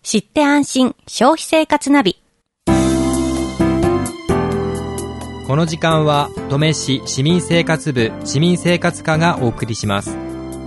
知って安心消費生活ナビ。 この時間は登米市市民生活部市民生活課がお送りします。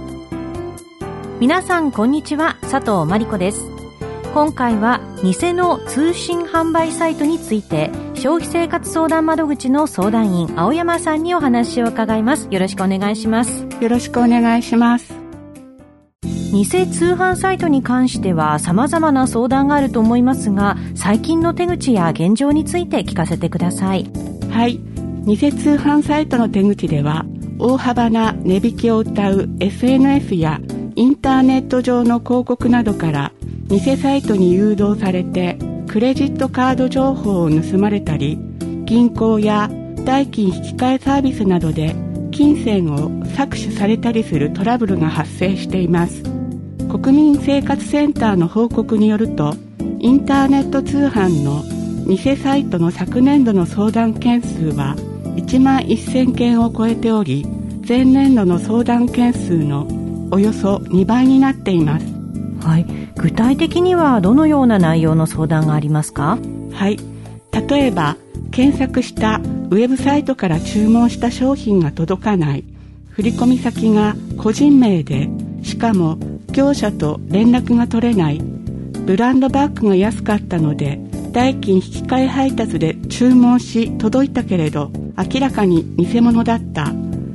皆さんこんにちは、佐藤真理子です。今回は偽の通信販売サイトについて消費生活相談窓口の相談員青山さんにお話を伺います。よろしくお願いします。 よろしくお願いします。 偽通販サイトに関しては様々な相談があると思いますが、最近の手口や現状について聞かせてください。 はい、偽通販サイトの手口では大幅な値引きを謳う SNS やインターネット上の広告などから偽サイトに誘導されてクレジットカード情報を盗まれたり、銀行や代金引換サービスなどで金銭を搾取されたりするトラブルが発生しています。国民生活センターの報告によると、インターネット通販の偽サイトの昨年度の相談件数は1万1000件を超えており、前年度の相談件数のおよそ2倍になっています。 はい、具体的にはどのような内容の相談がありますか？ はい、例えば検索したウェブサイトから注文した商品が届かない、振込先が個人名でしかも業者と連絡が取れない、ブランドバッグが安かったので代金引換配達で注文し届いたけれど明らかに偽物だった、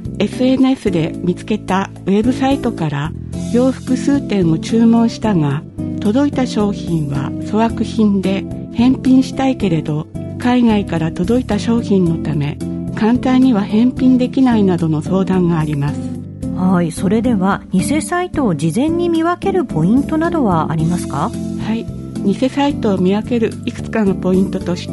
SNS で見つけたウェブサイトから洋服数点を注文したが届いた商品は粗悪品で返品したいけれど海外から届いた商品のため簡単には返品できないなどの相談があります。 はい、それでは偽サイトを事前に見分けるポイントなどはありますか？ はい、偽サイトを見分けるいくつかのポイントとして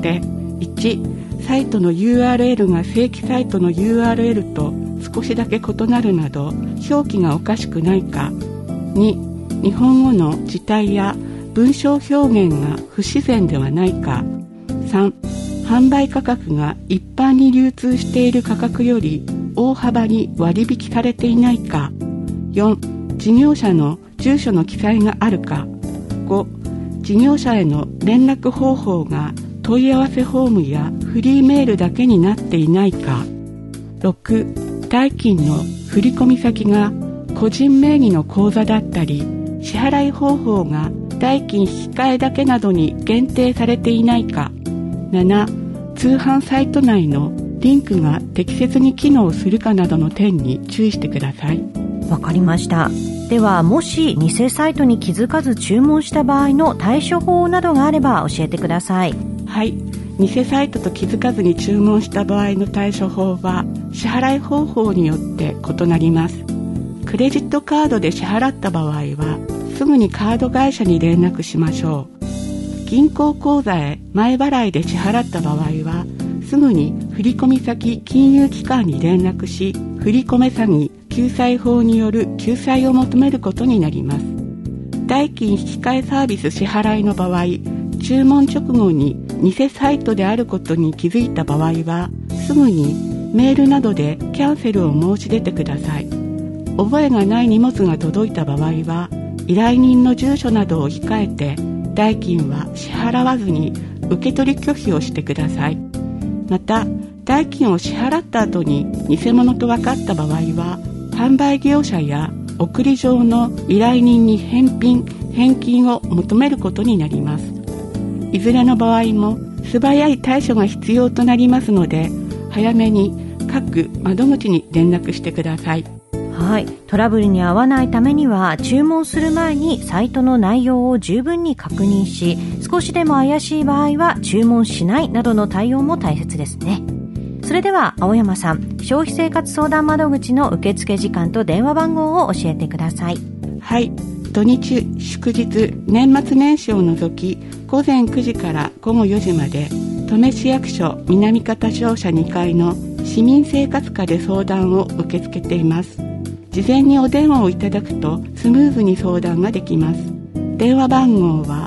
、1、サイトの URL が正規サイトの URL と少しだけ異なるなど表記がおかしくないか、2、日本語の字体や文章表現が不自然ではないか、3、販売価格が一般に流通している価格より大幅に割引されていないか、4、事業者の住所の記載があるか、5、事業者への連絡方法が問い合わせフォームやフリーメールだけになっていないか、6、代金の振込先が個人名義の口座だったり、支払い方法が代金引換だけなどに限定されていないか、7、通販サイト内のリンクが適切に機能するかなどの点に注意してください。 わかりました。ではもし偽サイトに気づかず注文した場合の対処法などがあれば教えてください。 はい、偽サイトと気づかずに注文した場合の対処法は支払い方法によって異なります。クレジットカードで支払った場合はすぐにカード会社に連絡しましょう。銀行口座へ前払いで支払った場合はすぐに振込先金融機関に連絡し、振込詐欺救済法による救済を求めることになります。代金引換サービス支払いの場合、注文直後に偽サイトであることに気づいた場合はすぐにメールなどでキャンセルを申し出てください。覚えがない荷物が届いた場合は依頼人の住所などを控えて代金は支払わずに受け取り拒否をしてください。また代金を支払った後に偽物と分かった場合は販売業者や送り状の依頼人に返金を求めることになります。いずれの場合も素早い対処が必要となりますので早めに各窓口に連絡してください。 はい、トラブルに遭わないためには注文する前にサイトの内容を十分に確認し、少しでも怪しい場合は注文しないなどの対応も大切ですね。それでは青山さん、消費生活相談窓口の受付時間と電話番号を教えてください。 はい、土日祝日年末年始を除き午前9時から午後4時まで登米市役所南方商社2階の市民生活課で相談を受け付けています。事前にお電話をいただくとスムーズに相談ができます。電話番号は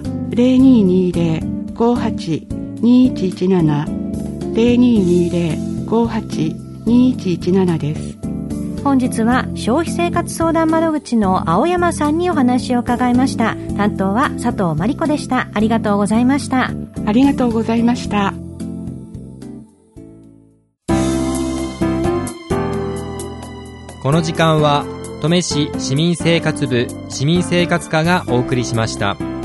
0220-58-2117 0220-58-2117 です。 本日は消費生活相談窓口の青山さんにお話を伺いました。担当は佐藤真理子でした。ありがとうございました。 ありがとうございました。 この時間は登米市市民生活部市民生活課がお送りしました。